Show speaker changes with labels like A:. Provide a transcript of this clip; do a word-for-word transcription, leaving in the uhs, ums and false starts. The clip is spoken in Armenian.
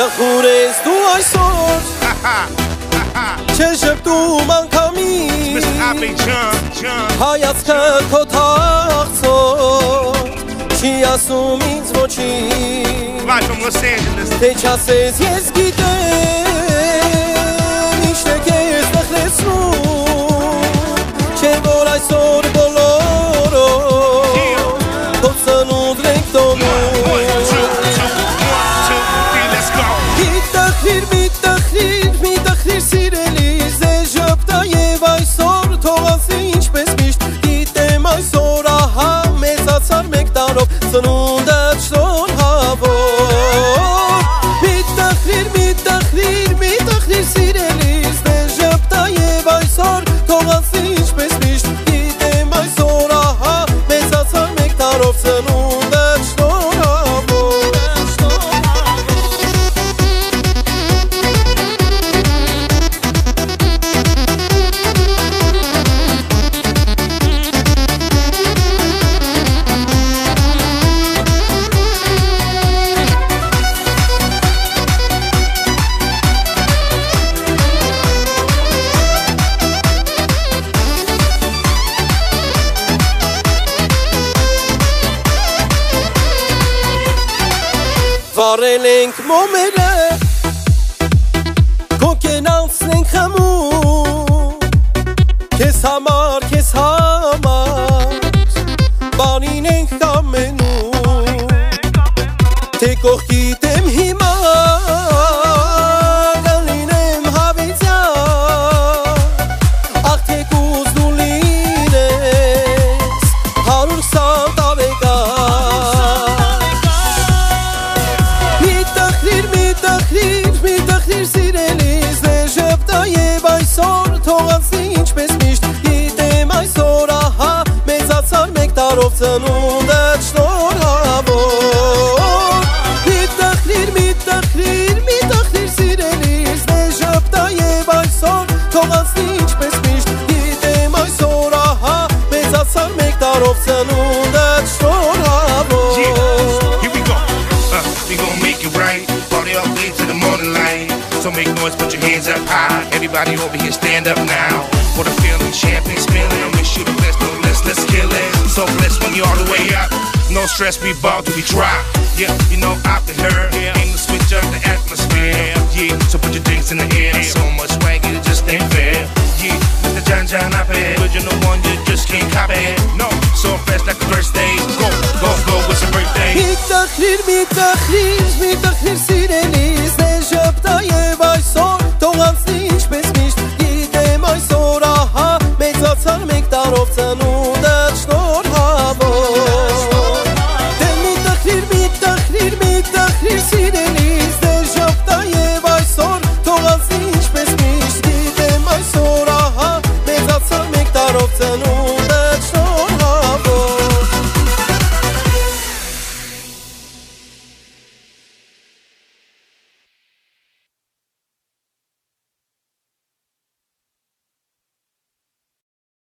A: Տխուրես դու այսօր Չես ժպտում անգամից Հայացքը քո թախծոր Չի ասում ինձ ոչինչ Թե չասես ես գիտեմ Ինչն է քեզ տխրեցնում Չէ որ այսօր բոլորով Քո ծնունդ ենք տոնում Մի տխրիր, մի տխրիր սիրելիս Դե ժպտա և այսօր թողանցի ինչպես միշտ Գիտեմ այսօր ահա մեծացար մեկ տարով Ծնունդդ շնորհավոր Մի տխրիր, մի տխրիր, մի տխրիր սիրելիս Դե ժպտա և այսօր թողանցի ինչպես միշտ Գիտեմ այսօր ահա մեծացար մեկ տարով Ծնունդդ շնորհավոր Վարել ենք մոմերը Քո կենացնենք խմում Քեզ համար, քեզ համար Բանին ենք կամենում Թե կողքիդ եմ հիմա Կլինեմ հավիտյան Ախ թեկուզ դու լինես Հարյուր քսան տարեկան Մի տխրիր սիրելիս Դե ժպտա և այսօր թողանցի ինչպես միշտ Գիտեմ այսօր ահա մեծացար մեկ տարով ծնունդդ շնորհավոր Մի տխրիր, մի տխրիր, մի տխրիր սիրելիս Դե ժպտա և այսօր թողանցի ինչպես միշտ Գիտեմ այսօր ահա մեծացար մեկ տարով ծնունդդ շնորհավոր
B: So make noise, put your hands up high. Everybody over here stand up now. For the feeling, champagne spilling. I wish you the best, no less, let's kill it. So blessed when you all the way up. No stress, we bout to be dropped. Yeah, you know after her, aim to switch up the atmosphere. Yeah, so put your drinks in the air. So much swag, it just ain't fair. Yeah, Mister John John up here. Original one, you just can't copy. No, so fresh like a birthday. Go, go, go, it's a birthday.
A: Mi tachlir, mi tachlir, mi tachlir sireni.